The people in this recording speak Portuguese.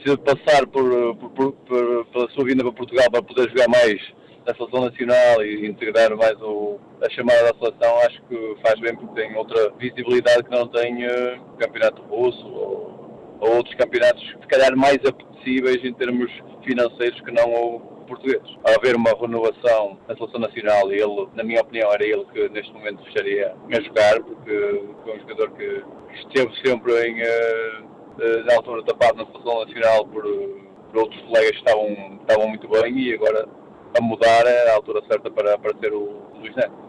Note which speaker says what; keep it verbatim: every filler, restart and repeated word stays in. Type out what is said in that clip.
Speaker 1: se passar por, por, por, por, pela sua vinda para Portugal para poder jogar mais na seleção nacional e integrar mais o, a chamada da seleção, acho que faz bem porque tem outra visibilidade que não tem uh, o campeonato russo ou, ou outros campeonatos se calhar mais apetecíveis em termos financeiros que não o português. A haver uma renovação na seleção nacional, e ele, na minha opinião, era ele que neste momento estaria a jogar, porque é um jogador que, que esteve sempre em, uh, uh, na altura tapado na seleção nacional por, por outros colegas que estavam, estavam muito bem, e agora a mudar é a altura certa para, para ter o Luís Neto.